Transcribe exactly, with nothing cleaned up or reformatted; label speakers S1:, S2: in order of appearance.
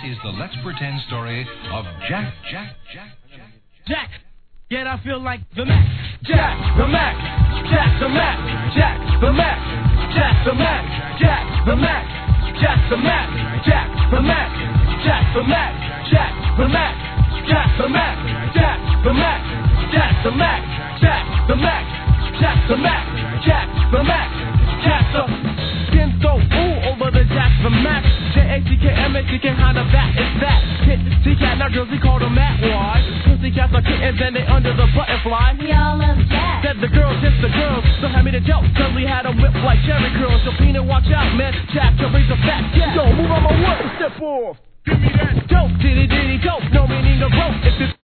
S1: is the Let's Pretend story of Jack, Jack, Jack, Jack,
S2: Jack. Yet I feel like the Mac. Jack, the Mac. Jack, the Mac. Jack, the Mac. Jack, the Mac. Jack, the Mac. Jack, the Mac. Jack, the Mac. Jack, the Mac. Jack, the Mac. Jack, the Mac. Jack, the Mac. Jack, the Mac. Jack, the Mac. Jack, the Mac. Jack, the Mac. Jack, the Skin so ooh over the Jack, the Mac. J A C K M A C K, how the bat is that? Hit T-Cat, now girls, we call them Mac. Why? Pussycats are kittens and they under the butterfly.
S3: We all love Jack.
S2: Said the girls, hit the girls. So hand me the joke, cause we had a whip like Jerry curls. So Peanut, watch out, man. Jack can raise a fat cat. Yo, move on my way, step off. Give me that dope, diddy diddy dope. No meaning of rope. If it's